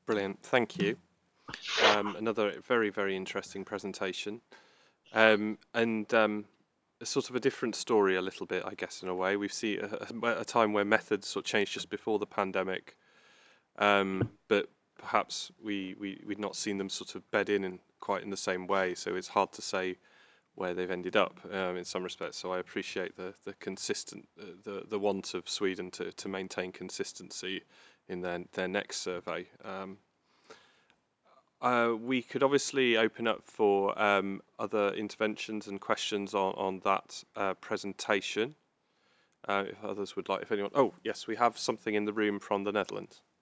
Brilliant, thank you. Another very, very interesting presentation. And a sort of a different story a little bit, I guess, in a way. We've seen a time where methods sort of changed just before the pandemic, but perhaps we'd not seen them sort of bed in quite in the same way. So it's hard to say where they've ended up in some respects. So I appreciate the want of Sweden to maintain consistency in their next survey. We could obviously open up for other interventions and questions on that presentation. If others would like, if anyone, oh yes, we have something in the room from the Netherlands.